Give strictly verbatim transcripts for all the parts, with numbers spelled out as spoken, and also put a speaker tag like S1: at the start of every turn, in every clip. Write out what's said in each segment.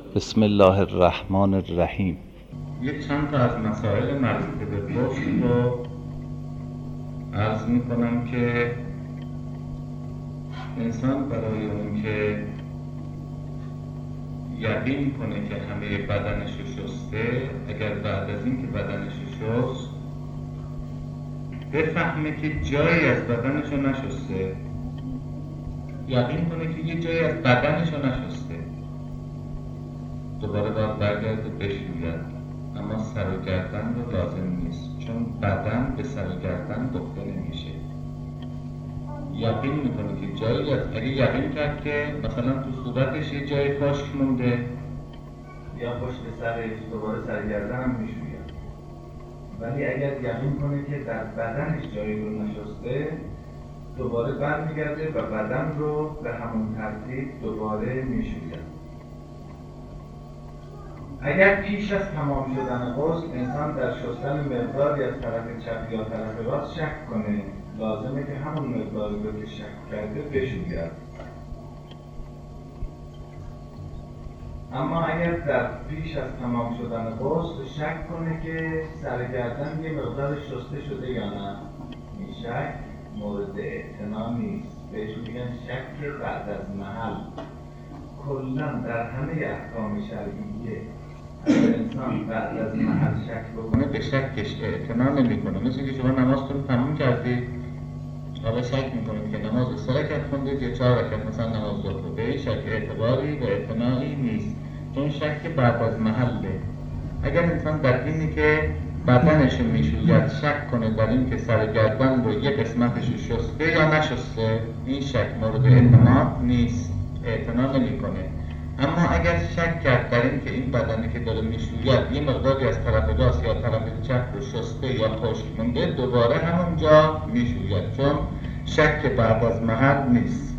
S1: بسم الله الرحمن الرحیم.
S2: یک چند تا از مسائل مربوط به غسل رو عرض می کنم که انسان برای اون که یقین کنه که همه بدنش رو شسته، اگر بعد از این که بدنش رو شست بفهمه که جایی از بدنش رو نشسته، یقین کنه که یه جایی از بدنش رو نشسته، دوباره باید برگرده بشوید، اما سر و گردن رو لازم نیست، چون بدن به سر و گردن گفته نمیشه. یقین میکنه که جایی از، اگه یقین کرد که مثلا تو صورتش یه جای خشک مونده
S3: یا پشت سرش، دوباره سرگردن هم میشوید. ولی اگر یقین کنه که در بدنش جایی رو نشسته، دوباره برمیگرده و بدن رو به همون ترتیب دوباره میشوید. اگر پیش از تمام شدن غسل انسان در شستن مقداری از طرف چپ یا طرف راست شک کنه، لازمه که همون مقداری رو که شک کرده بشوید. اما اگر در پیش از تمام شدن غسل شک کنه که سرگردن یه مقدار شسته شده یا نه، این شک مورد اعتنا نیست، بهش میگن شک بعد از محل. کلاً در همه احکام شرعیه اگر انسان بعد از محل شک بکنه
S2: به شکش اعتنا نمی‌کنه. مثل که شما نمازتون تموم کردید، حالا شک می‌کنید که نماز سه رکعت خوندید یا چهار رکعت مثلا نماز ظهر، به این شک اعتباری و اعتنایی نیست، چون شک بعد از محله. اگر انسان در اینی که بدنش میشوید شک کنه در این که سر گردن رو یه قسمتش شسته یا نشسته، این شک مورد اعتماد نیست، اعتنا نمی‌کنه. اما اگر شک کرد در این که این بدنی که داره میشوید یه مقداری از طرف راست یا طرف چپ رو شسته یا خشک مونده، دوباره همونجا میشوید، چون شک بعد از محل نیست.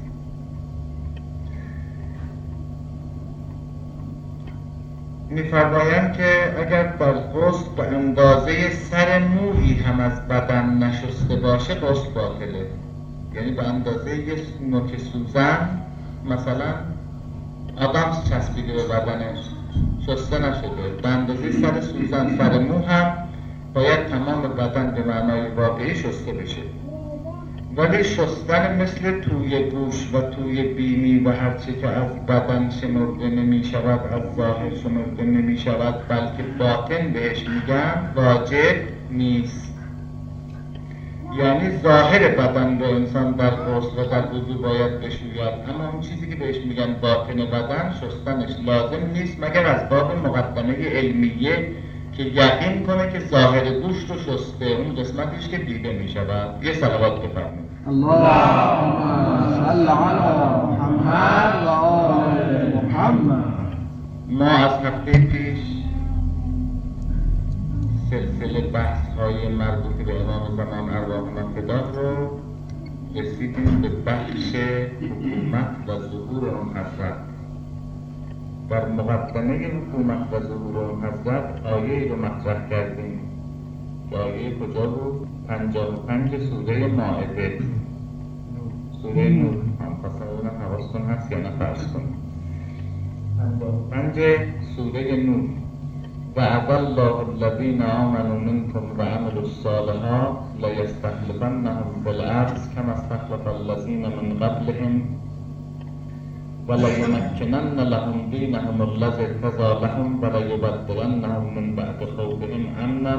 S2: می‌فرمایند که اگر در غسل به اندازه سر مویی هم از بدن نشسته باشه غسل باطله. یعنی به اندازه یه نوک سوزن مثلا آدم چسبیده به بدنش شسته نشده، به اندازه سر سوزن سر مو هم باید تمام بدن به معنای واقعی شسته بشه. ولی شستن مثل توی گوش و توی بینی و هرچی که از بدن شمرده نمی شود، از ظاهر شمرده نمی شود، بلکه باطن بهش میگن، واجب نیست. یعنی ظاهر بدن رو انسان در غسل و در وضو باید بشوید، اما اون چیزی که بهش میگن باطن بدن شستنش لازم نیست، مگر از باب مقدمه علمیه که یقین کنه که ظاهر گوشت رو شسته، اون قسمتش که دیده میشود. یه صلوات بفرمایید.
S4: اللهم صل علی محمد و آل محمد.
S2: ما از هفته پیش سلسله بحث های مربوط به امام زمان ارواحنا فدا رو رسیدیم به بخش حکومت و ظهور اون حضرت. در مقدمه حکومت و ظهور اون حضرت آیه رو مطرح کردیم. آیه کجا بود؟ پنجاه و پنج سوره مائده، سوره نور. هم خواستم بودم حواستون هست یا نه فرض کنیم. پنجاه و پنج سوره نور. وعد الله الذین آمنوا منکم و عملوا الصالحات لیستخلفنهم فی الارض کما استخلف الذین من قبلهم وليمكنن لهم دینهم الذی ارتضی لهم وليبدلنهم من بعد خوفهم امنا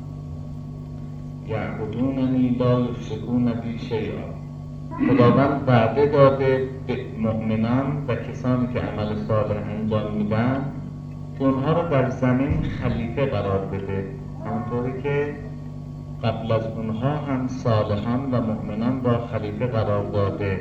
S2: یعبدوننی لا یشرکون بی شیئا. خداوند وعده داده به مؤمنان و کسانی که عمل صالح انجام میدن که اونها رو در زمین خلیفه قرار بده، همونطوری که قبل از اونها هم صالحان و مؤمنان را خلیفه قرار داده.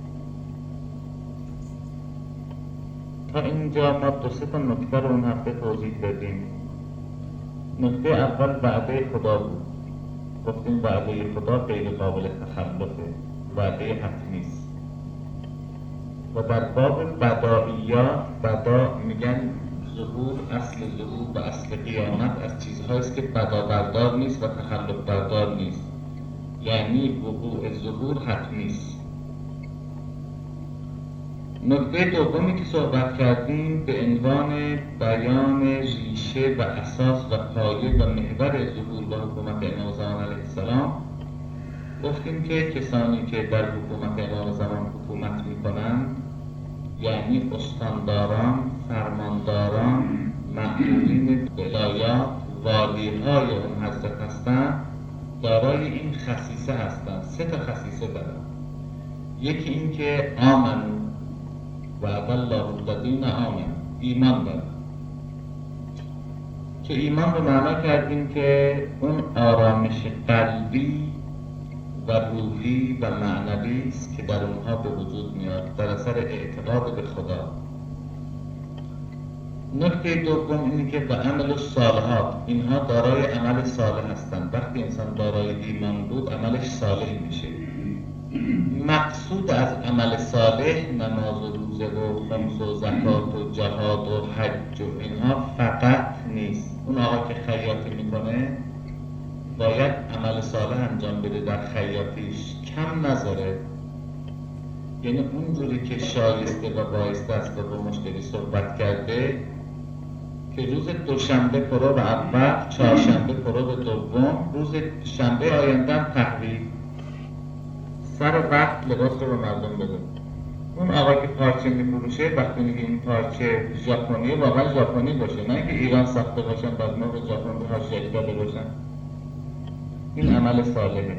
S2: تا اینجا ما دو سه تا نکته رو اون هفته توضیح دادیم. نکته اول وعده خدا بود. گفتیم وعده خدا غیر قابل تخلفه، وعده حتمی است. و در باب بدائیات، بدا میگن ظهور، اصل ظهور و اصل قیامت از چیزهاییست که بدا بردار نیست و تخلف بردار نیست، یعنی وقوع ظهور حتمی است. نکته دومی که صحبت کردیم به عنوان جریان ریشه و اساس و پایه و محور ظهور و حکومت امام زمان علیه السلام گفتیم که کسانی که در حکومت امام زمان حکومت میکنند، یعنی استانداران، فرمانداران، مأمورین ولایات، والیهای اون حضرت هستند، دارای این خصیصه هستند. سه تا خصیصه دارن. یکی این که آمنو و الله الذین آمنوا، ایمان دارن که ایمان رو معنا کردیم که اون آرامش قلبی و روحی و معنوی است که در اونها به وجود میاد در اثر اعتقاد به خدا. نکته دوم اینه که به عمل صالحات، اینها دارای عمل صالح هستند. وقتی انسان دارای ایمان بود عملش صالح میشه. مقصود از عمل صالح نماز و روزه و خمس و زکات و جهاد و حج و اینها فقط نیست. اون آقا که خیاطی میکنه باید عمل صالح انجام بده، در خیاطیش کم نذاره. یعنی اونجوری که شایسته و بایسته است و با مشتری صحبت کرده که روز دوشنبه پرو به اول، چهارشنبه پرو به دوم، روز شنبه آینده هم تحویل، سر وقت لباس رو به مردم بده. اون آقا که پارچه میفروشه وقتی میگه این پارچه ژاپنی، واقعا ژاپنی باشه، نه اینکه ایران ساخته باشن بعد ما به ژاپن به حاشیه داده باشن. این عمل صالحه.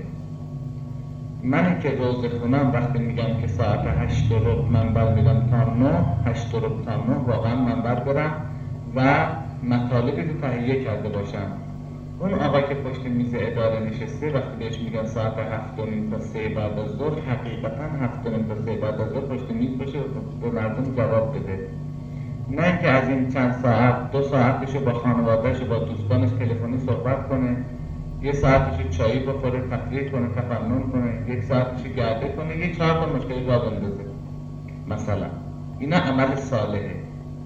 S2: من که روزه خونم وقتی میگم که ساعت هشت و ربع منبر میرم تا نه، هشت و ربع تا نه واقعا منبر برم و مطالبی رو تهیه کرده باشم. اون آقا که پشت میز اداره نشسته وقتی بهش میگن ساعت هفت و نیم تا سه بعد از ظهر، حقیقتا هفت و نیم تا سه بعد از ظهر پشت میز باشه به مردم جواب بده، نه که از این چند ساعت دو ساعتشو با خانواده‌اش و با دوستانش تلفنی صحبت کنه، یه ساعتشو چایی بخوره، تفریح کنه، تفنن کنه، یک ساعتشو گرده کنه، یه چهار تا مشکلی را بندازه مثلا. اینا عمل صالحه.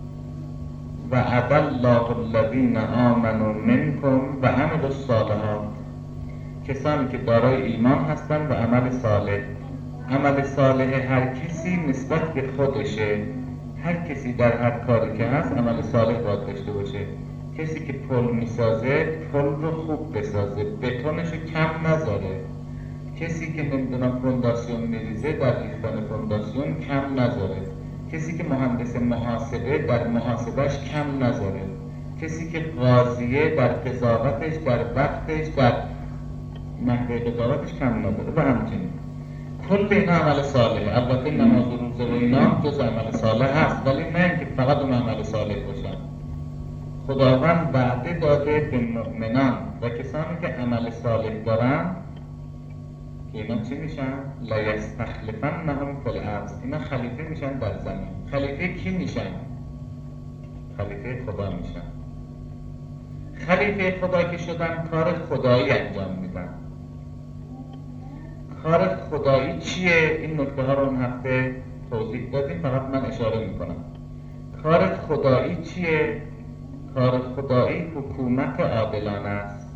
S2: و عد الله الذین آمنوا منکم و عملوا الصالحات، کسانی که دارای ایمان هستند و عمل صالح. عمل صالح هر کسی نسبت به خودشه. هر کسی در هر کاری که هست عمل صالح باید داشته باشه. کسی که پل میسازه پل رو خوب بسازه، بتونشو کم نذاره. کسی که نمیدونم فونداسیون میریزه در ریختن فونداسیون کم نذاره. کسی که مهندس محاسبه در محاسبهش کم نذاره. کسی که قاضیه در قضاوتش، در وقتش، در نحوه قضاوتش کم نذاره. و همچنین کل اینا عمل صالحه. البته نماز و روزه و اینا جز عمل صالح هست، ولی نه اینکه فقط اون عمل صالح باشن. خداوند وعده داده به مؤمنان و کسانی که عمل صالح دارن که اینا چی میشن؟ لیستخلفنهم فی الارض، اینا خلیفه میشن در زمین. خلیفه کی میشن؟ خلیفه خدا میشن. خلیفه خدا که شدن کار خدایی انجام میدن. کار خدایی چیه؟ این نکته ها رو اون هفته توضیح دادیم، فقط من اشاره میکنم. کار خدایی چیه؟ کار خدایی حکومت عادلانه است.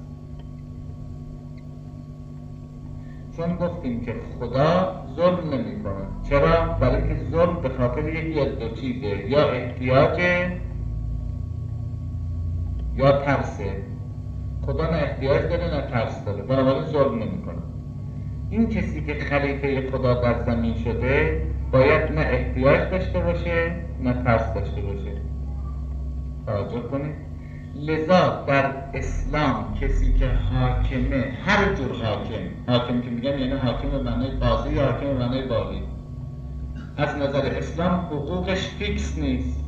S2: چون گفتیم که خدا ظلم نمی کنه. چرا؟ برای که ظلم به خاطر یک یا دو چیزه، یا احتیاجه یا ترسه. خدا نه احتیاج داره نه ترس داره، بنابراین ظلم نمی کنه. این کسی که خلیفه خدا در زمین شده باید نه احتیاج داشته باشه نه ترس داشته باشه. توجه کنید. لذا در اسلام کسی که حاکمه، هر جور حاکم، حاکم که میگم یعنی حاکم به معنی قاضی یا حاکم به معنی والی، از نظر اسلام حقوقش فیکس نیست.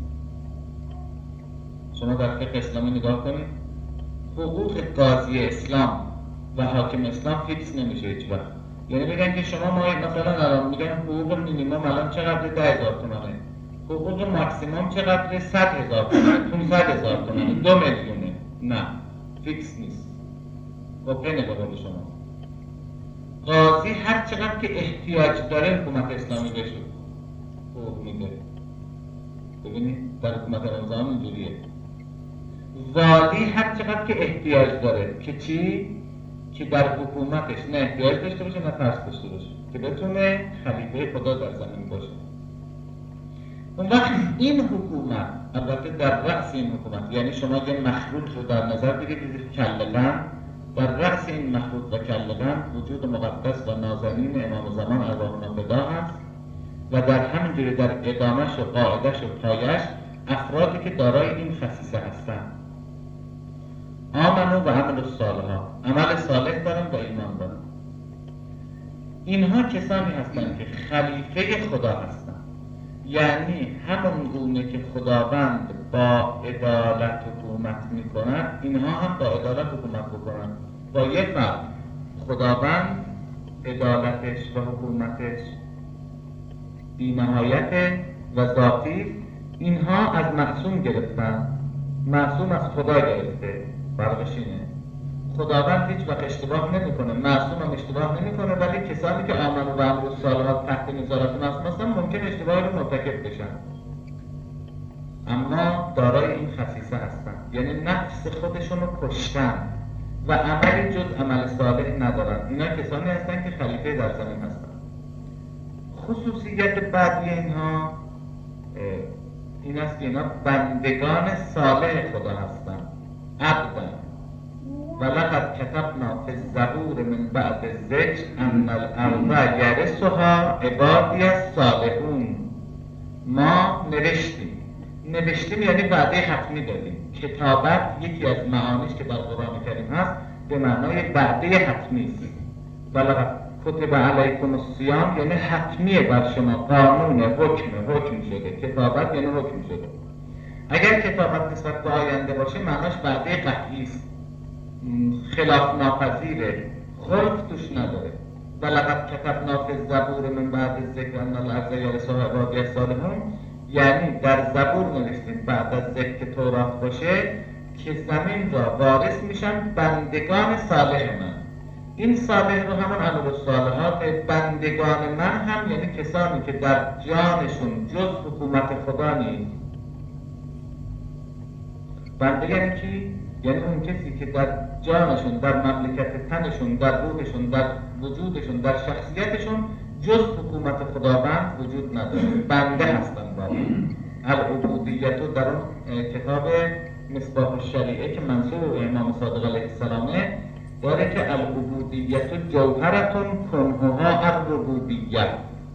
S2: شما در فقه اسلامی نگاه کنید، حقوق قاضی اسلام و حاکم اسلام فیکس نمیشه هیچ وقت. یعنی بگن که شما ما مثلا الان میگن حقوق مینیمم الان چقدر؟ ده هزار تومانه. حقوق ماکسیمم چقدر؟ صد هزار تومانه، پانصد هزار تومانه، دو میلیونه. نه، فیکس نیست. واقعا نگاه به شما. قاضی هر چقدر که احتیاج داره حکومت اسلامی بهش حقوق میده. ببینید در حکومت رمضان اینجوریه. والی هر چقدر که احتیاج داره که چی؟ که در حکومتش نه احتیاج داشته باشه نه ترس داشته باشه، که بتونه خلیفه خدا در زمین باشه. اون وقت این حکومت البته در رأس این حکومت، یعنی شما یه مخلوط رو در نظر بگیرید کله قند، در رأس این مخلوط و کله قند وجود مقدس و نازنین امام زمان ارواحنا فدا هست و در همینجوری در ادامهش و قاعدش و پایش افرادی که دارای این خصیصه هستند. آمنو و عمل الصالحات، عمل صالح دارن و ایمان دارن. اینها کسانی هستند که خلیفه خدا هستند، یعنی همون گونه که خداوند با عدالت حکومت میکنند اینها هم با عدالت حکومت بکنند. با یک فرق، خداوند عدالتش و حکومتش بی‌نهایت و ذاتی، اینها از معصوم گرفتن، معصوم از خدا گرفته. فرقش اینه، خداوند هیچ وقت اشتباه نمیکنه، معصوم هم اشتباه نمیکنه، ولی کسانی که آمن و عمل الصالحات تحت نظارت معصوم هستن ممکن اشتباهی رو مرتکب بشن، اما دارای این خصیصه هستن، یعنی نفس خودشون رو کشتن و عملی جز عمل صالح ندارن. اینا کسانی هستن که خلیفه در زمین هستن. خصوصیت بعدی اینها این است که اینا بندگان صالح خدا هستن. عبدن ولقد کتبنا فی الزبور من بعد الذکر ان الارض یرثها عبادی الصالحون. ما نوشتیم، نوشتیم یعنی وعده حتمی دادیم. کتابت یکی از معانیش که در قرآن کریم هست به معنای وعده حتمی است. ولقد کتب علیکم الصیام یعنی حتمیه بر شما، قانون، حکم، حکم شده. کتابت یعنی حکم شده. اگر کتابت نسبت به آینده باشه معناش وعده قطعی است، خلاف ناپذیره، خلف توش نداره. ولقد کتبنا فی الزبور من بعد الذکر ان الارض یرثها عبادی الصالحون، یعنی در زبور نوشتیم بعد از ذکر که تورات باشه که زمین را وارث میشن بندگان صالح من. این صالح رو همون عمل الصالحات، بندگان من هم یعنی کسانی که در جانشون جز حکومت خدا نیست. بنده یعنی کی؟ یعنی اون کسی که در جانشون، در مملکت تنشون، در روحشون، در وجودشون، در شخصیتشون جز حکومت خداوند وجود نداره، بنده هستن. العبودیت در اون کتاب مصباح الشریعه که منسوب به امام صادق علیه السلامه داره که العبودیت جوهرتون کنهها الربوبیت،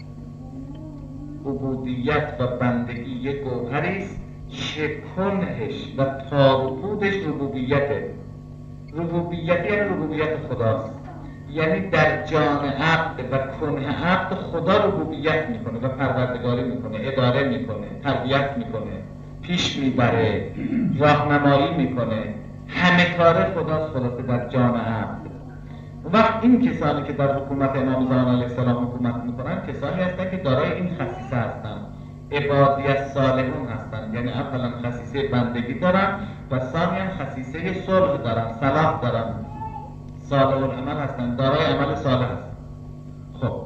S2: عبودیت و بندگی یک گوهری است که کنهش و تارپودش ربوبیته. ربوبیت یعنی ربوبیت خداست، یعنی در جان عبد و کنه عبد خدا ربوبیت میکنه و پروردگاری میکنه، اداره میکنه، تربیت میکنه، پیش میبره، راهنمایی میکنه، همه کار خداست خلاصه در جان عبد. و وقت این کسانی که در حکومت امام زمان علیه السلام حکومت میکنن کسانی هستن که دارای این خصیصه هستن، عبادی الصالحون هستن، یعنی اولا خصیصه بندگی دارن و ثانیا خصیصه صلح دارن، صلاح دارن، صالح العمل هستن، دارای عمل صالح هستن. خب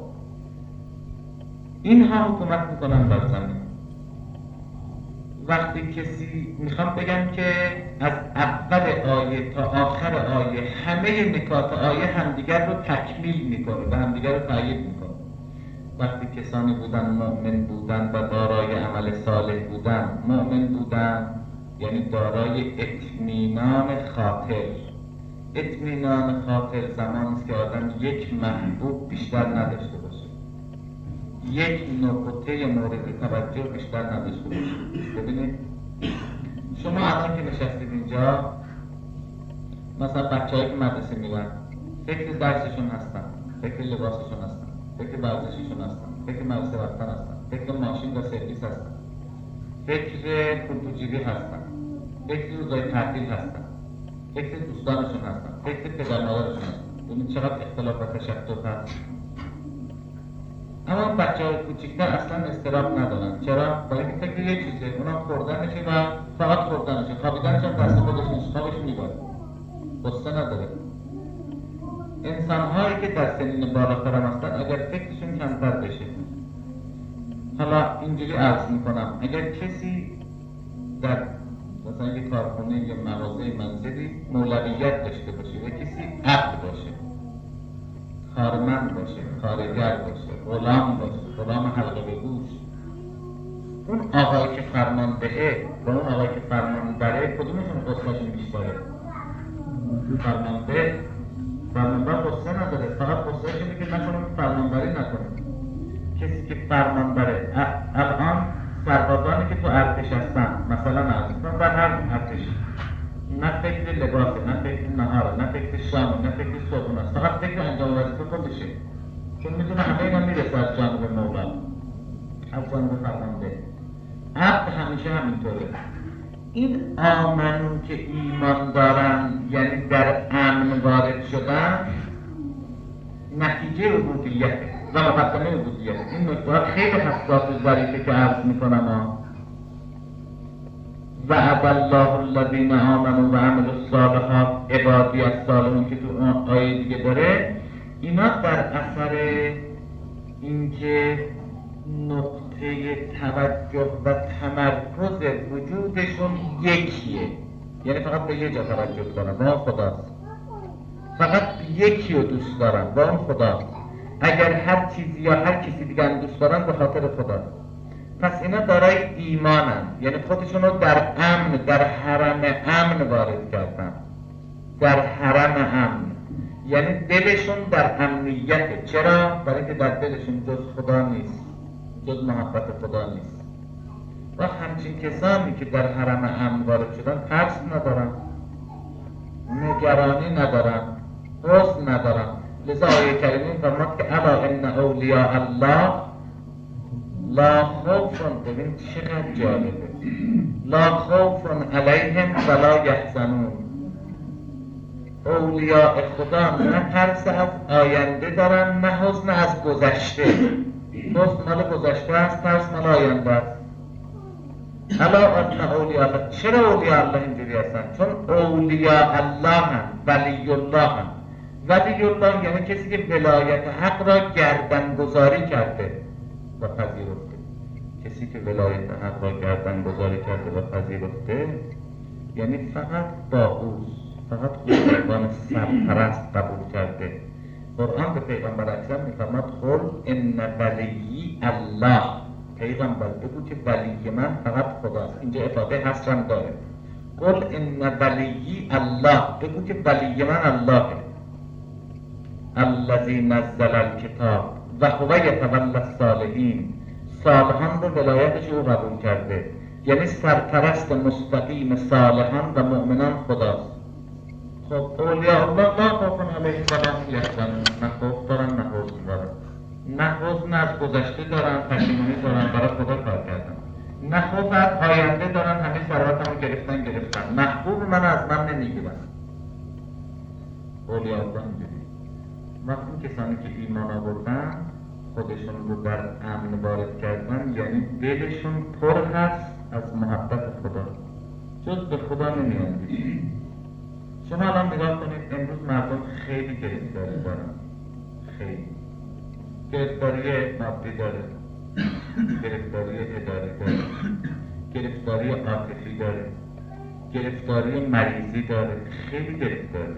S2: اینها حکومت میکنن بر زمین. وقتی کسی میخوام بگم که از اول آیه تا آخر آیه همه نکات آیه همدیگر رو تکمیل میکنه و همدیگر رو تأیید میکنه. وقتی کسانی بودن مؤمن بودن و دارای عمل صالح بودن، مؤمن بودن یعنی دارای اطمینان خاطر. اطمینان خاطر زمانی است که آدم یک محبوب بیشتر نداشته باشه، یک نقطه مورد توجه بیشتر نداشته باشه. ببینید شما الان که نشستید اینجا، مثلا بچه‌هایی که مدرسه میرن فکر درسشون هستن، فکر لباسشون هستن، فکر ورزششون هستن، فکر مدرسه رفتن هستن، فکر ماشین و سرویس هستن، فکر پول‌جیبی هستن، فکر روزای تعطیل هستن، فکر دوستانشون هستن، فکر پدر مادرشون هستن. ببینید چقدر اختلاف و تشتت هست. اما بچه‌های کوچیک‌تر اصلا اضطراب ندارن. چرا؟ برای اینکه فکر یه چیزه، اونا خوردنشه و فقط خوردنشه، خوابیدنش هم دست خودش نیست، خوابش میبره، قصه نداره. انسان‌هایی که در سنین بالاتر هم هستن اگر فکرشون کمتر بشه، حالا اینجوری عرض میکنم، اگر کسی در مثلا یک کارخونه یا مغازه منزلی مولویت داشته باشه و کسی عبد باشه، کارمند باشه، کارگر باشه، غلام باشه، غلام حلقه به گوش، اون آقایی که فرماندهه و اون آقایی که فرمان بره کدومشون قصهشون بیشتره؟ فرمانده. فرمانبر قصه نداره، فقط قصهش اینه که نکنه فرمانبری نکنه. کسی که فرمانبره الان سربازانی که تو ارتش هستن مثلا عزیزان در هر ارتش نه فکر لباسه، نه فکر نهاره، نه فکر شامه، نه فکر صبحونه است، فقط فکر انجام وظیفه خودشه، چون میدونه همه اینا میرسه از جانب مولا، از جانب فرمانده. عبد همیشه همینطوره. این آمنو که ایمان دارن یعنی در امن وارد شدن نتیجه عبودیته و مقدمه عبودیته. این نکته خیلی حساس و ظریفه که عرض میکنم. وعد الله الذین آمنوا و عملوا الصالحات عبادی الصالحون که تو اون آیه دیگه داره، اینا در اثر اینکه نقطه توجه و تمرکز وجودشون یکیه، یعنی فقط به یه جا توجه دارن، با اون خداست، فقط یکی رو دوست دارن، با اون خداست. اگر هر چیزی یا هر کسی دیگه هم دوست دارن به خاطر خداست. پس اینا دارای ایمانن، یعنی خودشون رو در امن، در حرم امن وارد کردن. در حرم امن یعنی دلشون در امنیته. چرا؟ برای اینکه در دلشون جز خدا نیست، جز محبت خدا نیست. و همچین کسانی که در حرم امن وارد شدن ترس ندارن، نگرانی ندارن، حزن ندارن. لذا آیه کریمه فرمود که الا ان اولیاء الله لا خوف، ببین چقدر جالبه، لا خوف علیهم ولا یحزنون. اولیاء خدا نه ترس از آینده دارن نه حزن از گذشته. حزن مال گذشته است، ترس مال آینده است. الا ان اولیاء الله. چرا اولیاء الله اینجوری هستن؟ چون اولیاء الله هم، ولی الله هم. ولی الله یعنی کسی که ولایت حق را گردن گذاری کرده و پذیرفته. کسی که ولایت حق را گردن گذاری کرده و پذیرفته یعنی فقط باعوث، فقط خداوند سرپرست قبول کرده. قرآن به پیغمبر اکرم میفرماد قل ان ولی الله. پیغمبر بگو که ولی من فقط خداست. اینجا افاده حسرم داره. قل ان ولی الله، بگو که ولی من اللهه. الذی نزل الکتاب و هو یتولی الصالحین. صالحان رو ولایتش او قبول کرده، یعنی سرپرست مستقیم صالحان و مؤمنان خداست. خب اولیاء الله لا خوف علیهم ولا هم یحزنون. نه خوف دارن نه حزن دارن، نه حزن از گذشته دارن، پشیمانی دارن برای خدا کار کردن، نه خوف از آینده دارن، همه ثروتمو گرفتن گرفتن، محبوب من از من نمیگیرن. اولیاء الله اینجوری. وقتی کسانی که ایمان آوردن خودشون رو در امن وارد کردن یعنی دلشون پر هست از محبت خدا، جز به خدا نمیاندیشن. شما الان نگاه کنید امروز مردم خیلی گرفتاری دارن، خیلی گرفتاری مادی داره، گرفتاری اداری داره، گرفتاری عاطفی داره، گرفتاری مریضی داره، خیلی گرفتاری.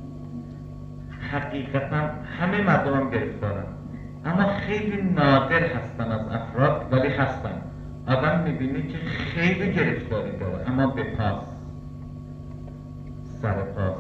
S2: حقیقتا همه مردم هم گرفتارن، اما خیلی نادر هستن از افراد، ولی هستن. آدم میبینی که خیلی گرفتاری داره اما به پاس، سر پاس،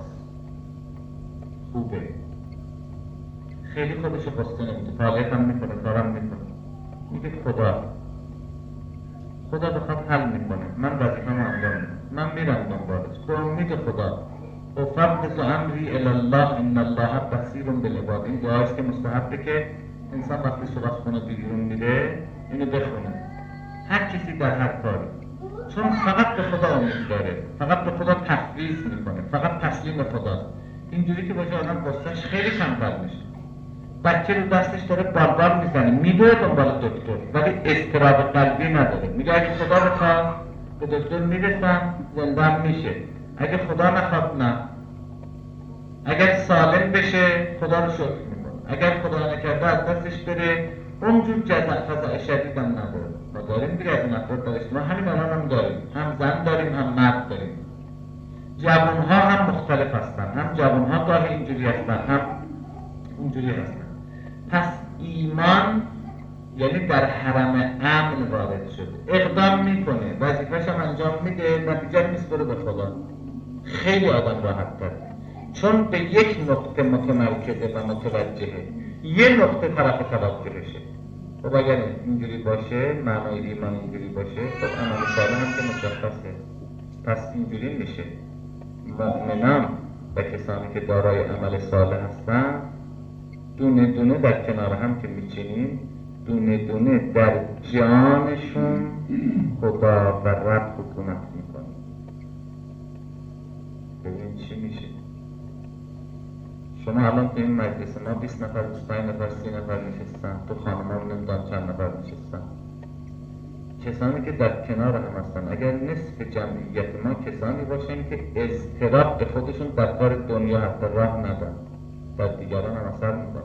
S2: خوبه، خیلی خودشو قصه نمیده، فعالیت هم میکنه، کارم میکنه، میگه خدا خدا بخواد حل میکنه، من وظیفه‌مو انجام میدم، من میرم دنبالش، به امید خدا. افوض امری الی الله ان الله بصیر بالعباد. این دعاست که مستحبه که انسان وقتی صبح خونه بیرون میره اینو بخونه، هر کسی در هر کاری، چون فقط به خدا امید داره، فقط به خدا تفویض میکنه، فقط تسلیم خداست. اینجوری که باشه آدم قصهش خیلی کمتر میشه. بچه رو دستش داره باربار میزنه، میدوه دنبال دکتر، ولی اضطراب قلبی نداره، میگه اگه خدا بخواد به دکتر میرسم زنده میشه، اگه خدا نخواد نه. اگر سالم بشه خدا رو شکر میکنه، اگر خدا نکرده از دستش بره اونجور جزع فضع شدید هم نداره. ما داریم دیگه از این افراد در اجتماع، همین الان هم داریم، هم زن داریم هم مرد داریم. جوانها هم مختلف هستن، هم جوانها گاهی اینجوری هستن هم اونجوری هستن. پس ایمان یعنی در حرم امن وارد شده، اقدام میکنه، وظیفه‌ش هم انجام میده، نتیجه میسپره به خدا. خیلی آدم راحت تر، چون به یک نقطه متمرکزه و متوجهه، یه نقطه طرف توجهشه. خب اگر اینجوری باشه، معنای ایمان اینجوری باشه، خب عمل صالح هم که مشخصه. پس اینجوری میشه مؤمنان و کسانی که دارای عمل صالح هستن دونه دونه در کنار هم که میچینیم، دونه دونه در جانشون خدا و رب حکومت میکنه. ببین چی میشه. شما الان تو این مجلس ما بیست نفر، بیست و پنج نفر، سی نفر نشستن، تو خانم هم نمیدونم چند نفر نشستن. کسانی که در کنار هم هستن، اگر نصف جمعیت ما کسانی باشن که اضطراب به خودشون در کار دنیا حتی راه ندن، در دیگران هم اثر میکنن،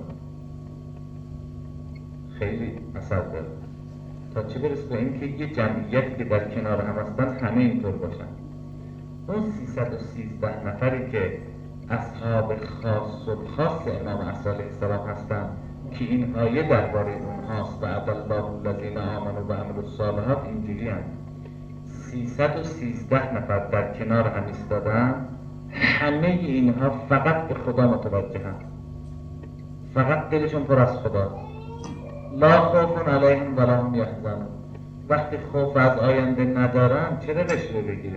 S2: خیلی اثر داره. تا چه برسه به این که یه جمعیتی که در کنار هم هستن همه اینطور باشن. اون سیصد و سیزده نفری که اصحاب خاص و خاص امام عصر علیه السلام هستن که این آیه درباره اونهاست و عد الله الذین آمنوا و عملوا الصالحات، اینجوری هم سیصد و سیزده نفر در کنار هم ایستادن، همه اینها فقط به خدا متوجهن، فقط دلشون پر از خدا. لا خوف علیهم ولا هم یحزنون. وقتی خوف از آینده ندارن چرا رشوه بگیره؟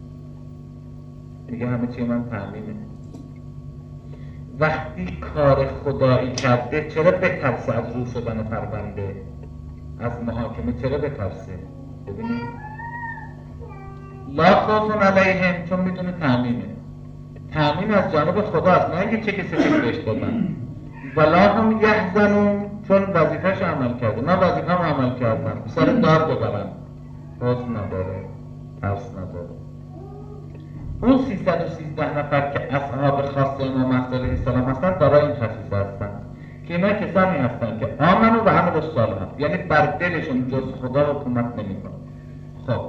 S2: میگه همه چی من تأمینه. وقتی کار خدایی کرده چرا بترسه از رو شدن پرونده، از محاکمه چرا بترسه؟ ببینید لا خوف علیهم، چون میدونه تأمینه. تأمین از جانب خداست، نه اینکه چه کسی چه بهش دادن. ولا هم یحزنون، چون وظیفه‌ش عمل کرده. من وظیفه‌م عمل کردم، سر دار ببرم، حزن نداره، ترس نداره. اون سیصد و سیزده نفر که اصحاب خاص امام عصر علیه السلام هستن دارای این خصیصه هستن که اینا کسانی هستن که آمنو و عملوا الصالحات، یعنی بر دلشون جز خدا حکومت نمی‌کنه. خب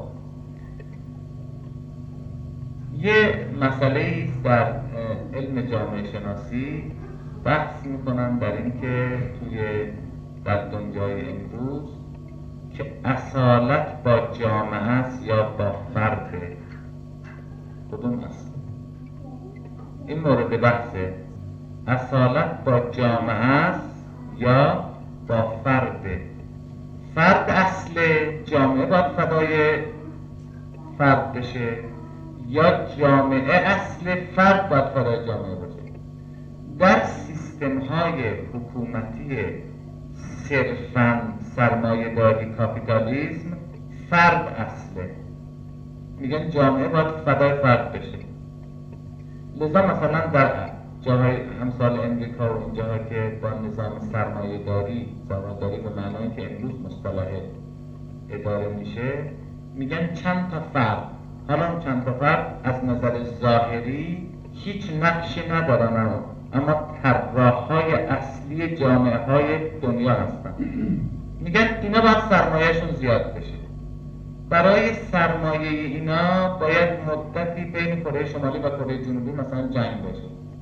S2: یه مسئله در علم جامعه شناسی بحث میکنن در این که توی در دنیای امروز که اصالت با جامعه است یا با فرده، کدوم است؟ این مورد بحثه. اصالت با جامعه است یا با فرده. فرد اصل، جامعه باید فدای فرد بشه، یا جامعه اصل، فرد باید فدای جامعه باشه. در سیستم های حکومتی صرفاً سرمایه‌داری کاپیتالیسم فرد اصله، میگن جامعه باید فدای فرد بشه. لذا مثلا در جاهای همسال امریکا و این جاها که با نظام سرمایه‌داری، سرمایه‌داری به معنایی که امروز مصطلح اداره میشه، میگن چند تا فرد، حالا چند تا فرد از نظر ظاهری هیچ نقشی ندارن، اما طراح‌های اصلی جامعه های دنیا هستن. میگن اینا باید سرمایه‌شون زیاد بشه. برای سرمایه اینا باید مدتی بین کره شمالی و کره جنوبی مثلا جنگ باشه.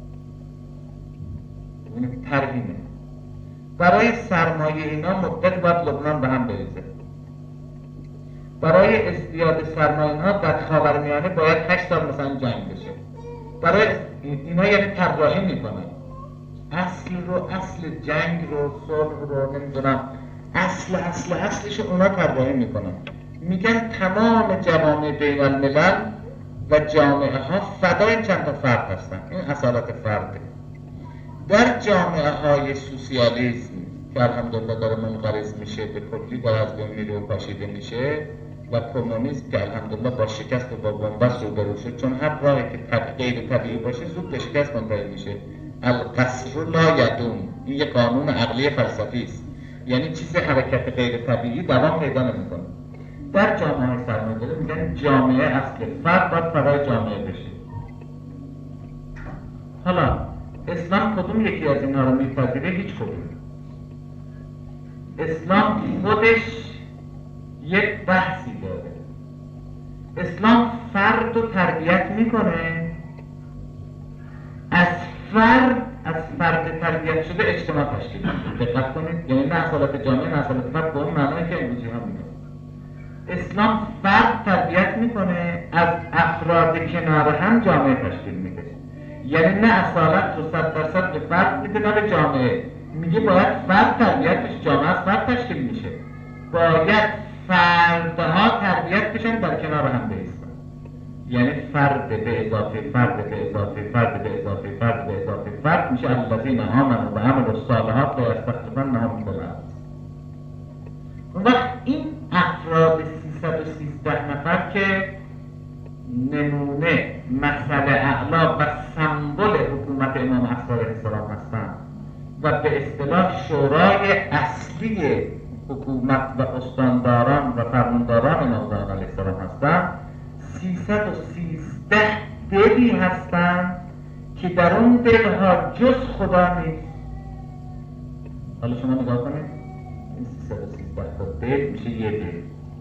S2: این ترهینه. برای سرمایه اینا مدت باید لبنان به هم بریزه. برای ازدیاد سرمایه اینا در خاورمیانه باید هشت سال مثلا جنگ بشه. برای اینا یعنی طراحی میکنن. اصل رو، اصل جنگ رو، صلح رو، نمیدونم اصل اصل اصلش اونا طراحی میکنن. میگن تمام جوامع بین الملل و جامعه ها فدای چند تا فرد هستن. این اصالت فرده. در جامعه های سوسیالیسم که الحمدلله داره منقرض میشه، به کلی داره از بین میره و پاشیده میشه، و کمونیسم که الحمدلله با شکست و با بنبست روبرو شد، چون هر راهی که غیر طبیعی باشه زود به شکست منتهی میشه. القصر لا یدوم، این یک قانون عقلی فلسفی است، یعنی چیز حرکت غیر طبیعی دوام پیدا نمیکنه. در جامعه های سرمایه‌داری میگن جامعه اصل، فرد باید فدای جامعه بشه. حالا اسلام کدوم یکی از اینها رو میپذیره؟ هیچ کدوم. اسلام خودش یک بحثی داره. اسلام فرد رو تربیت میکنه، از فرد، از فرد تربیت شده اجتماع تشکیل میده. دقت کنید، یعنی نه اصالت جامعه نه اصالت فرد به اون معنایی که امروزی ها میگن. اسلام فرد تربیت میکنه، از افراد کنار هم جامعه تشکیل میده. یعنی نه اصالت رو صد درصد به فرد میده نه به جامعه. میگه باید فرد تربیت بشه، جامعه از فرد تشکیل میشه. باید فردها تربیت بشن در کنار هم بایستن. یعنی فرد به اضافه فرد به اضافه فرد به اضافه فرد به اضافه فرد میشه الذین آمنوا و عملوا الصالحات لا یستخلفنهم فی الارض. اون وقت این افراد سیصد و سیزده نفر که نمونه مثل اعلا و سمبل حکومت امام عصر علیه السلام هستند و به اصطلاح شورای اصلی حکومت و استانداران و فرمانداران امام زمان علیه السلام هستند، سیصد و سیزده دلی هستند که در اون دلها جز خدا نیست. حالا شما نگاه کنید، این سیصد و سیزده تا دل میشه یه دل.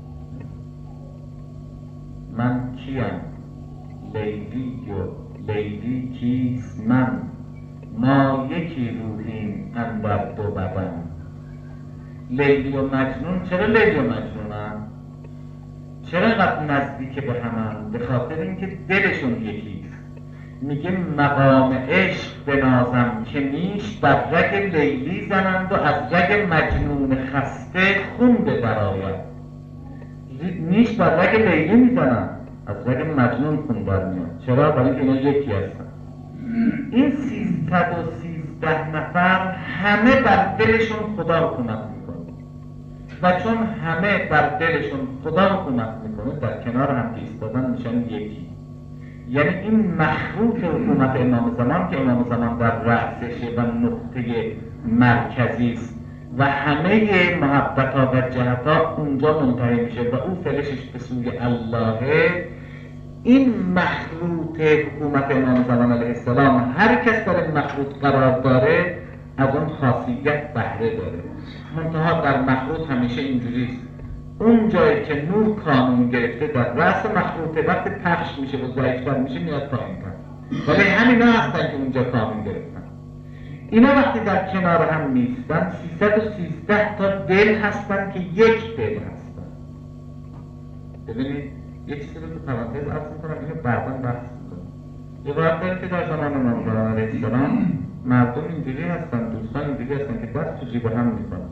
S2: من کیم؟ لیلی و لیلی کیست؟ من ما یکی روحیم اندر دو بدن. لیلی و مجنون چرا لیلی و مجنونن؟ چرا اینقدر نزدیک به همن؟ به خاطر اینکه دلشون یکیست. میگه مقام عشق بنازم که نیش بر رگ لیلی زنند و از رگ مجنون خسته خون به درآید. نیش بر رگ لیلی میزنن، از رگ مجنون خون در میاد. چرا؟ برای اینکه اینا یکی هستن. این سیصد و سیزده نفر همه بر دلشون خدا حکومت میکنه و چون همه بر دلشون خدا حکومت میکنه در کنار هم که ایستادن میشن یکی. یعنی این مخروط حکومت امام زمان که امام زمان در رأسشه و نقطه مرکزی است و همه محبت‌ها و جهت‌ها اونجا منتهی میشه و او فلشش به سوی اللهه. این مخروط حکومت امام زمان علیه السلام هر کس در این مخروط قرار داره از اون خاصیت بهره داره. منتها در مخروط همیشه اینجوریست، اون جایی که نور کانون گرفته در رأس مخروطه وقت پخش میشه و ضعیف‌تر میشه میاد پایین‌تر، ولی همینا هستن که اونجا کانون گرفتن. اینا وقتی در کنار هم نیستن سیصد و سیزده تا دل هستن که یک دل هستن. ببینید یک چیزی رو تو پرانتز عرض میکنم، اینو بعداً بحث میکنم. یه وقت داره که در زمان امام زمان علیه السلام مردم اینجوری هستن، دوستان اینجوری هستن که دست تو جیب هم میکنن،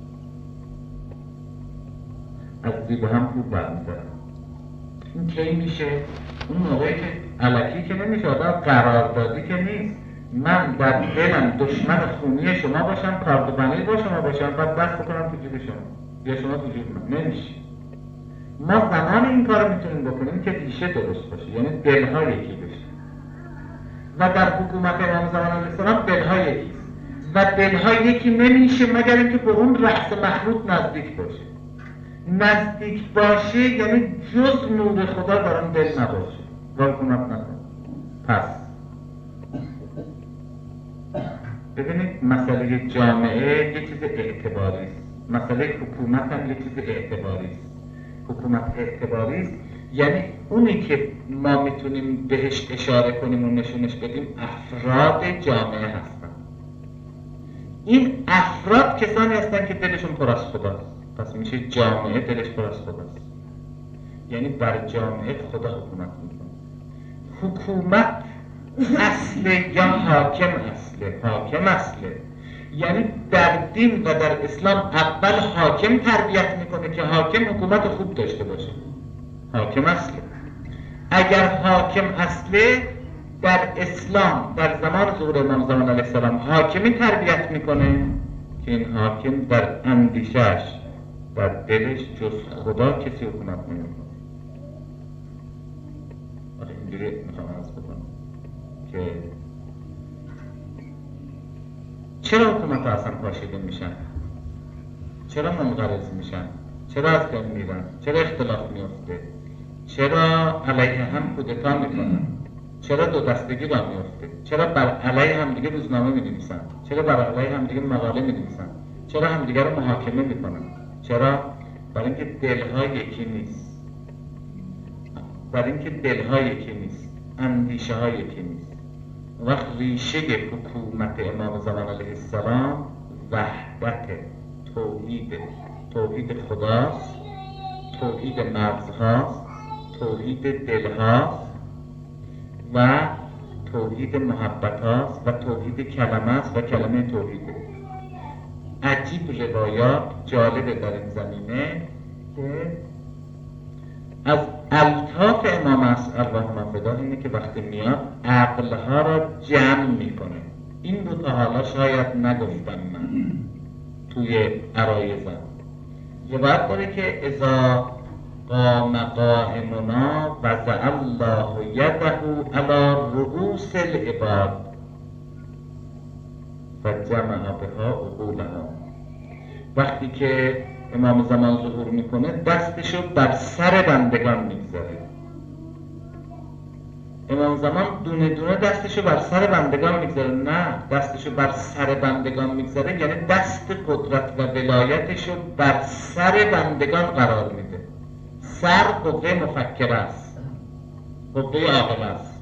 S2: از جیب هم پول برمیدارن. این کی میشه؟ اون موقعی که الکی که نمیشه، آدم قراردادی که نیست. من در دلم دشمن خونی شما باشم، کاردوبنی با شما باشم، بعد دست بکنم تو جیب شما یا شما تو جیب من. نمیشه. ما زمان این کار رو میتونیم بکنیم که ریشه درست باشه، یعنی دلها یکی بشه. و در حکومت امام زمان علیه السلام دلها یکیست و دلها یکی نمیشه مگر اینکه به اون رأس مخروط نزدیک باشه. نزدیک باشه یعنی جز نور خدا در اون دل نباشه و حکومت نکنه. پس ببینید مسئله جامعه یه چیز اعتباری است، مسئله حکومت هم یه چیز اعتباری است. حکومت اعتباری است یعنی اونی که ما میتونیم بهش اشاره کنیم و نشونش بدیم افراد جامعه هستن. این افراد کسانی هستن که دلشون پر از خداست، پس میشه جامعه دلش پر از خداست، یعنی بر جامعه خدا حکومت میکنه. حکومت اصله یا حاکم اصله؟ حاکم اصله. یعنی در دین و در اسلام اول حاکم تربیت میکنه که حاکم حکومت خوب داشته باشه. حاکم اصله. اگر حاکم اصله در اسلام در زمان ظهور امام زمان علیه السلام حاکمی تربیت میکنه که این حاکم در اندیشش در دلش جز خدا کسی حکومت نمیکنه. آخه اینجوری میخوام عرض بکنم که چرا حکومت ها اصلا پاشیده میشن؟ چرا منقرض میشن؟ چرا از بین میرن؟ چرا اختلاف میفته؟ چرا علیه هم کودتا میکنن؟ چرا دو دستگی را میفته؟ چرا بر علیه هم دیگه روزنامه می‌نویسن؟ چرا بر علیه هم دیگه مقاله می‌نویسن؟ چرا هم دیگه رو محاکمه میکنن؟ چرا؟ برای اینکه دلها یکی نیست. برای اینکه دلها یکی نیست، اندیشه ها یکی نیست. وقت ریشه حکومت امام زمان علیه السلام وحدت توحید توحید خداست، توحید مغزهاست، توحید دلهاست و توحید محبت هاست و توحید کلمه است و کلمه توحیده. عجیب روایات جالبه در این زمینه که از الطاف امام اللهم فدا اینه که وقتی میاد عقلها را جمع میکنه. این دو تا حالا شاید نگفتم من توی عرایزم. روایت داره که اذا قام قائمنا وضع الله یده علی رؤوس العباد فجمع بها عقولها. وقتی که امام زمان ظهور میکنه دستشو بر سر بندگان میگذاره. امام زمان دونه دونه دستشو بر سر بندگان میگذاره؟ نه، دستشو بر سر بندگان میگذاره یعنی دست قدرت و ولایتشو بر سر بندگان قرار میده. سر قوه مفکر است، قوه عاقل است.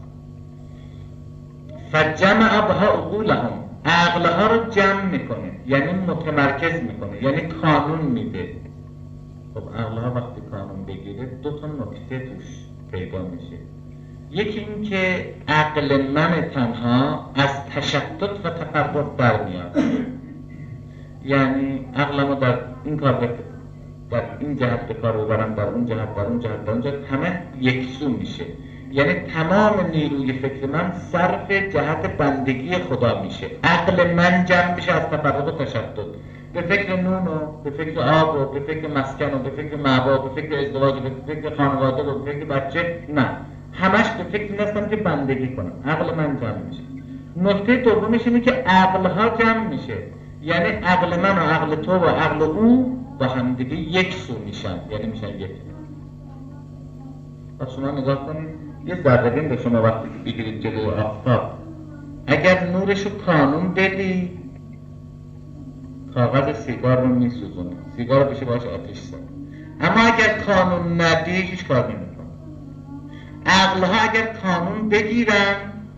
S2: فجمع بها عقولهم، عقلها رو جمع میکنه یعنی متمرکز میکنه، یعنی کانون میده. خب عقلها وقتی کانون بگیره دو تا نکته توش پیدا میشه. یکی این که عقل من تنها از تشتت و تفرق در میاد، یعنی عقلمو در این کار در این جهت به کار ببرم، در اون جهت، در اون جهت، در اون جهت، همه یکسو میشه. یعنی تمام نیروی فکر من صرف جهت بندگی خدا میشه. عقل من جمع میشه از تفرق و تشتت به فکر نون و به فکر آب و به فکر مسکن و به فکر معوا و به فکر ازدواج و به فکر خانواده و به فکر بچه. نه، همش به فکر این هستم که بندگی کنم. عقل من جمع میشه. نکته دومش اینه که عقلها جمع میشه، یعنی عقل من و عقل تو و عقل او با هم دیگه یک سو میشن، یعنی میشن یک. پس شما نگاه کنید، یه ذره‌بین به شما وقتی بگیرید جلوی آفتاب، اگر نورشو کانون بدی کاغذ سیگار رو میسوزونه، سیگار رو بشه باش آتش زد. اما اگر کانون ندی هیچ کار نمیکنه. عقلها اگر کانون بگیرن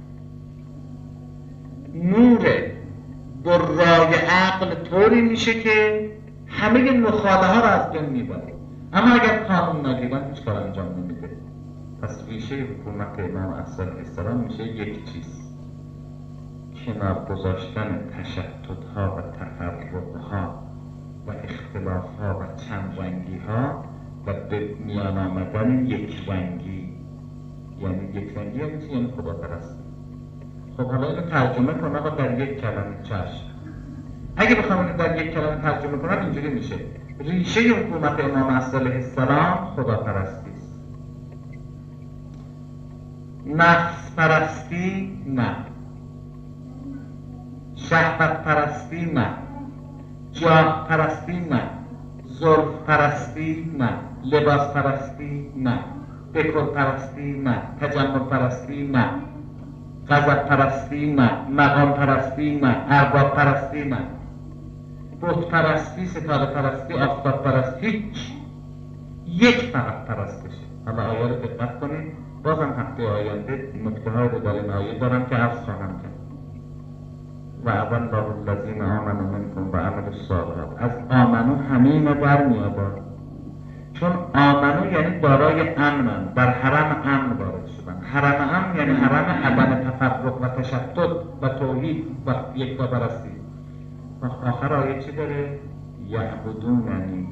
S2: نور برای عقل طوری میشه که همه نخاله ها رو از بین میبره. اما اگر قانون نگیرن هیچ کار انجام نمیده. پس ریشه حکومت امام علیه السلام میشه یک چیز: کنار گذاشتن تشتت ها و تفرق ها و اختلاف ها و چند رنگی ها و به میان آمدن یک رنگی. یعنی یک رنگی یعنی چی؟ یعنی خدا پرستی. خب حالا اینو ترجمه کنم آقا در یک کلمه. چشم. اگه بخوام اینو در یک کلمه ترجمه کنم اینجوری میشه: ریشه حکومت امام علیه السلام خدا پرستی است. نفس پرستی نه، شهوت پرستی نه، جاه پرستی نه، زلف پرستی نه، لباس پرستی نه، بکر پرستی نه، تجمل پرستی نه، غضب پرستی نه، مقام پرستی نه، ارباب پرستی نه، بت پرستی، ستاره پرستی، آفتاب پرستی، هیچ. یک فقط پرستشه. حالا آیه رو دقت کنید. بازم هفته آینده نکته های رو در این آیه دارم که عرض خواهم کرد. و اول الله الذین آمنوا منکم و عملوا الصالحات. از آمنو همه اینا برمیاد، چون آمنو یعنی دارای امنن، در حرم امن وارد شدن. حرم امن یعنی حرم عدم تفرق و تشتت و توحید و یکتا پرستی. آخر آیه چی داره؟ یعبدوننی.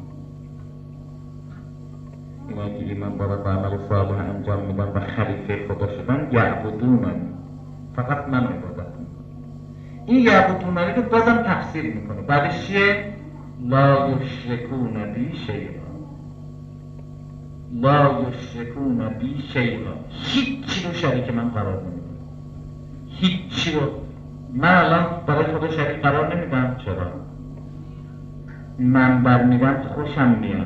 S2: اینا که ایمان باید و عمل صالح انجام میدن و خلیفه خدا شدن، یعبدوننی، فقط من عبادت میکنم. این یعبدوننی رو بازم تفسیر میکنه. بعدش چیه؟ لا یشرکون بی شیئا. لا یشرکون بی شیئا. هیچی رو شریک من قرار نمیدم. هیچی رو من الان برای خدا شریک قرار نمیدم. چرا؟ من برمیدم خوشم میاد.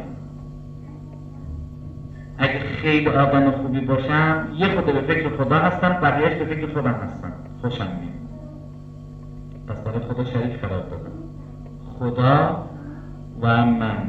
S2: اگه خیلی آدم خوبی باشم یه خود به فکر خدا هستم، بقیهش به فکر خودم هستم، خوشم میاد. پس برای خدا شریک قرار دادم. خدا و من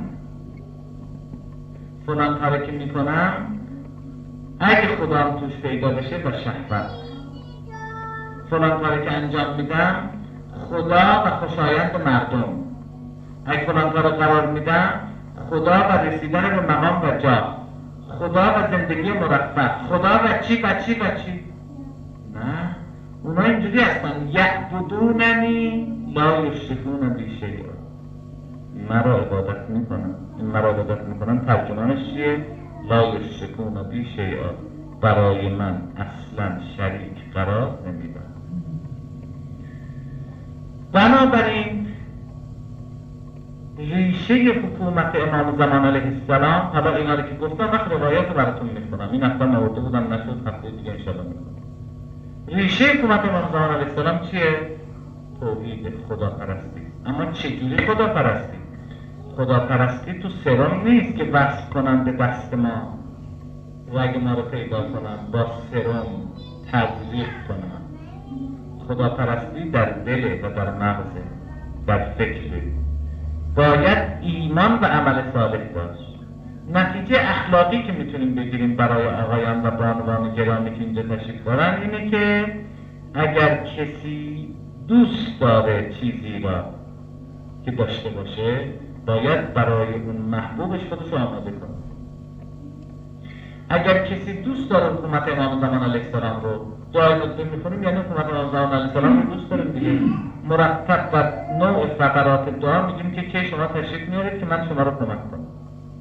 S2: فلان کاری که میکنم اگه خدا هم توش پیدا بشه با شهوت، فلان کاری که انجام میدم خدا و خوشایند مردم، اگه فلان کار رو قرار میدم خدا و رسیدن به مقام و جا، خدا و زندگی مرفه، خدا و چی و چی و چی. نه، اونا اینجوری هستن یعبدوننی لا یشرکون بی شیئا. مرا عبادت میکنن، این مرا عبادت میکنن ترجمانش چیه؟ لا یشرکون بی شیئا، برای من اصلا شریک قرار نمیدن. بنابراین ریشه حکومت امام زمان علیه السلام، حالا اینا رو که گفتم وقت روایات رو براتون میخونم، این اصلا نورده بودم نشد، هفته دیگه انشاءالله میخونم. ریشه حکومت امام زمان علیه السلام چیه؟ توحید خداپرستی. اما چجوری خداپرستی؟ خداپرستی تو سرم نیست که وصل کنن به دست ما، رگ ما رو پیدا کنن، با سرم تزریق کنن. خداپرستی در دل و در مغزه، در فکره. باید ایمان و عمل صالح داشت. نتیجه اخلاقی که میتونیم بگیریم برای آقایان و بانوان گرامی که اینجا تشریف دارن اینه که اگر کسی دوست داره چیزی را که داشته باشه باید برای اون محبوبش خودش رو آماده کنه. اگر کسی دوست داره حکومت امام زمان علیه السلام رو جای مدده میکنیم، یعنی حکومت امام زمان علیه السلام رو دوست داریم دیگه. مرتب و نوع فقرات دعا میگیم که که شما تشریف میارید که من شما رو کمک کنم.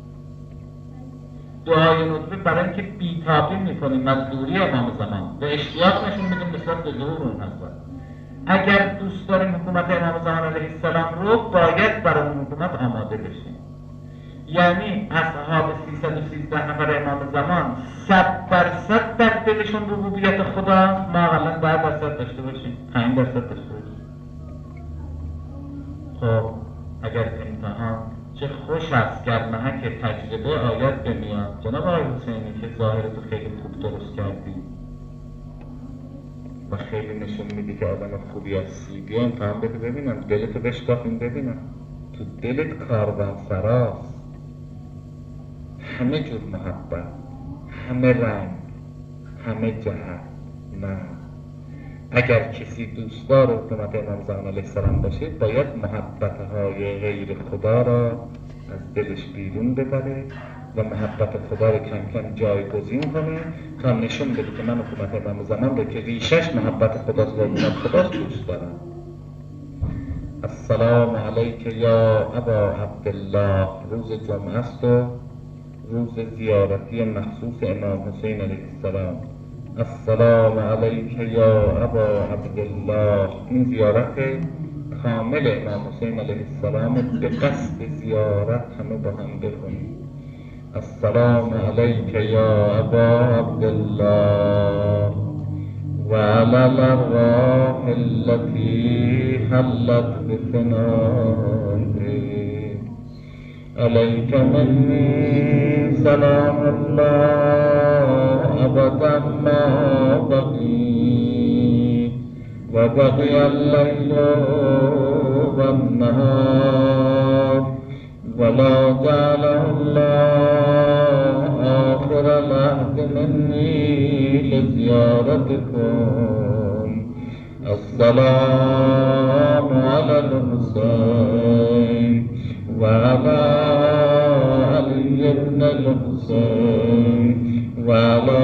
S2: دعای ندبه برای اینکه بیتابی میکنیم از دوری امام زمان و اشتیاق نشون میدیم نسبت به ظهور اون حضرت. اگر دوست داریم حکومت امام زمان علیه السلام رو باید برای اون حکومت آماده بشیم. یعنی اصحاب سیصد و سیزده نفر امام زمان صد درصد در دلشون ربوبیت خدا، ما اقلا ده درصد داشته باشیم، پنج درصد داشته باشیم. خب اگر امتحان چه خوش است گرمه که تجربه آیات بمیاد. جناب آقای حسینی که ظاهرتو خیلی خوب درست کردی و خیلی نشون میدی که آدم خوبی هستی، بیا امتحان بده ببینم، دلتو بشکافیم ببینم. تو دلت کاروان سراست، همه جور محبت، همه رنگ، همه جهت. نه، اگر کسی دوستدار حکومت امام زمان علیه السلام باشه باید محبتهای غیر خدا را از دلش بیرون ببره و محبت خدا رو کم کم جایگزین کنه تا نشون بده که من حکومت امام زمان رو که ریشش محبت خداست و حکومت خداست دوست دارم. السلام علیک یا ابا عبدالله. روز جمعه است و روز زیارتی مخصوص امام حسین علیه السلام. السلام علیک یا ابا عبدالله. این زیارت کامل امام حسین علیه السلام به قصد زیارت همه با هم بکنیم. السلام علیک یا ابا عبدالله و علی الارواح التي حلت بفنائه. علیک منی سلام الله ابدا ما بقی و بقی اللیل و النهار ولا جعل الله آخر العهد منی لزیارتكم. السلام علی الحسین و علی علی بن الحسین و علی